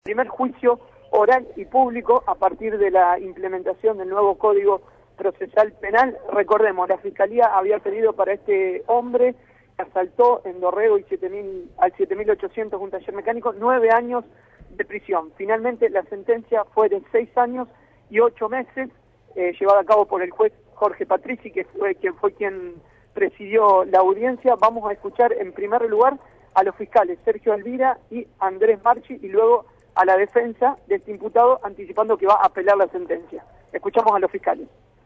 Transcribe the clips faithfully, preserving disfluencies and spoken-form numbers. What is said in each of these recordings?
primer juicio oral y público a partir de la implementación del nuevo Código Procesal Penal. Recordemos, la Fiscalía había pedido para este hombre que asaltó en Dorrego y siete mil, al siete mil ochocientos un taller mecánico, nueve años de prisión. Finalmente la sentencia fue de seis años y ocho meses, eh, llevada a cabo por el juez Jorge Patrici, que fue quien fue quien presidió la audiencia. Vamos a escuchar en primer lugar a los fiscales Sergio Elvira y Andrés Marchi, y luego a la defensa de este imputado, anticipando que va a apelar la sentencia. Escuchamos a los fiscales.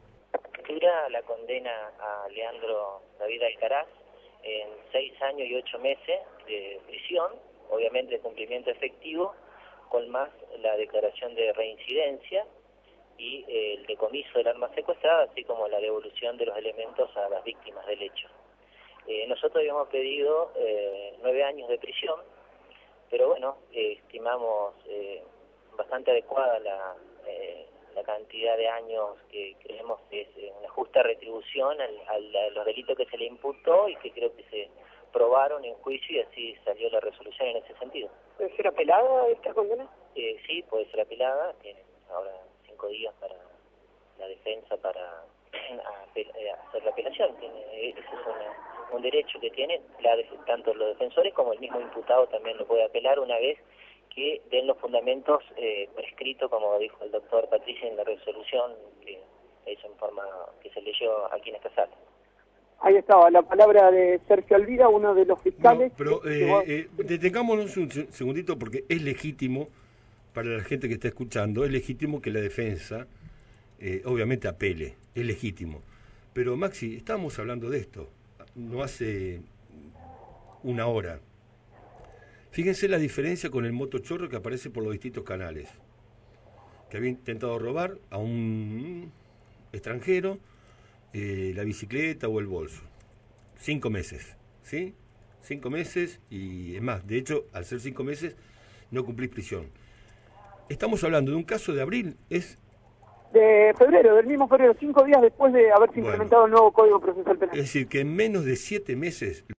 La condena a Leandro David Alcaraz en seis años y ocho meses de prisión, obviamente de cumplimiento efectivo, con más la declaración de reincidencia y eh, el decomiso del arma secuestrada, así como la devolución de los elementos a las víctimas del hecho. Eh, nosotros habíamos pedido eh, nueve años de prisión, pero bueno, eh, estimamos eh, bastante adecuada la, eh, la cantidad de años que creemos que es una justa retribución al, al, a los delitos que se le imputó y que creo que se probaron en juicio, y así salió la resolución en ese sentido. ¿Puede ser apelada esta condena? Eh, sí, puede ser apelada. Tienen ahora cinco días para la defensa para hacer la apelación. Tiene, ese es una, un derecho que tiene la, tanto los defensores como el mismo imputado también lo puede apelar una vez que den los fundamentos eh, prescritos, como dijo el doctor Patricia en la resolución que hizo en forma que se leyó aquí en esta sala. Ahí estaba la palabra de Sergio Elvira, uno de los fiscales. No, pero que, eh, vos... eh, detengámonos un segundito, porque es legítimo, para la gente que está escuchando, es legítimo que la defensa, eh, obviamente, apele, es legítimo. Pero, Maxi, estábamos hablando de esto, no hace una hora. Fíjense la diferencia con el motochorro que aparece por los distintos canales, que había intentado robar a un extranjero eh, la bicicleta o el bolso. Cinco meses, ¿sí? Cinco meses, y es más, de hecho, al ser cinco meses, no cumplís prisión. Estamos hablando de un caso de abril, es... De febrero, del mismo febrero, cinco días después de haberse bueno, implementado el nuevo Código Procesal Penal. Es decir, que en menos de siete meses...